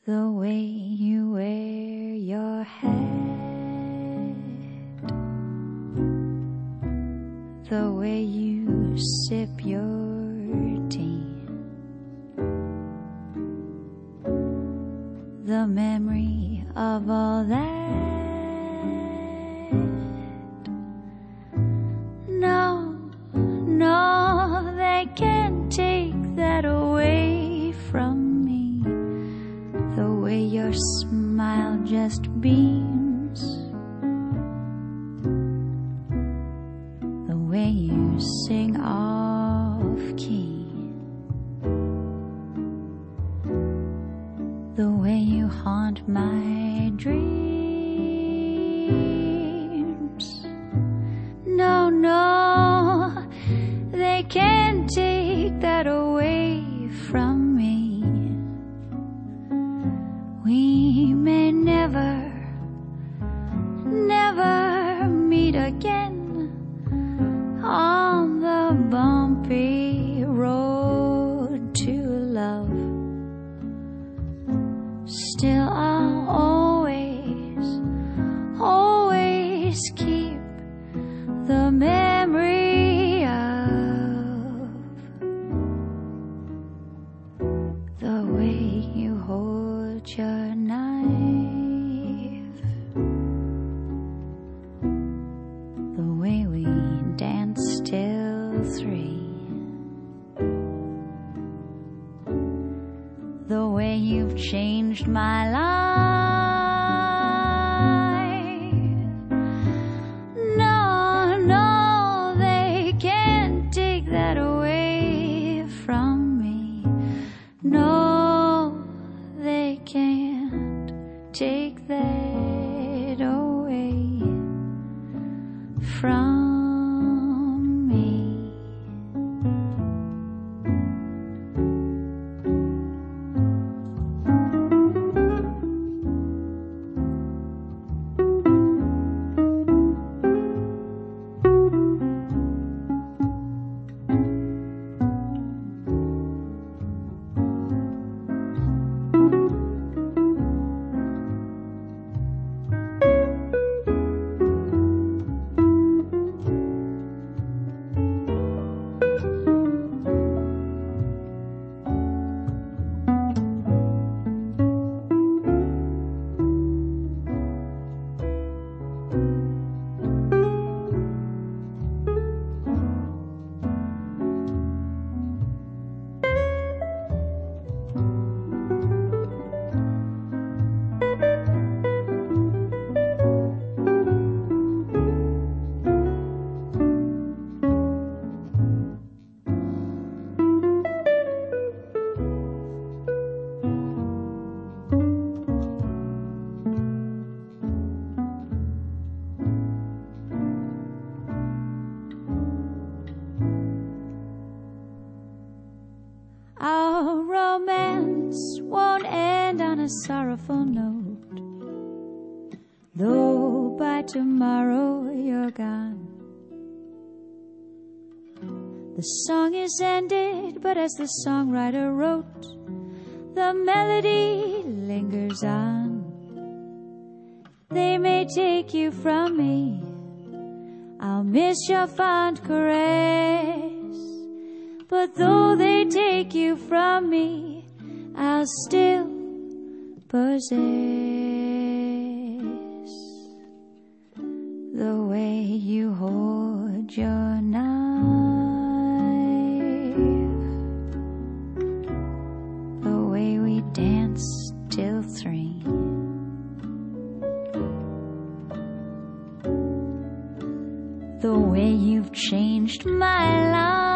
The way you wear your hat, the way you sip your tea, the memory of all that. No, no, they can't take that away from me. The way your smile just beams, the way you sing off key, the way you haunt my dreams. No, no, they can't take that away from me. We may never, never meet again on the bumpy road to love. Still I'll always, always keep the memory of the way you hold your knife, the way we danced till 3, the way you've changed my life. No, no, they can't take that away from me. No, they can't take that away from me. Our romance won't end on a sorrowful note, though by tomorrow you're gone. The song is ended, but as the songwriter wrote, the melody lingers on. They may take you from me, I'll miss your fond caress. But though they take you from me, I'll still possess the way you hold your knife, the way we danced till 3, the way you've changed my life.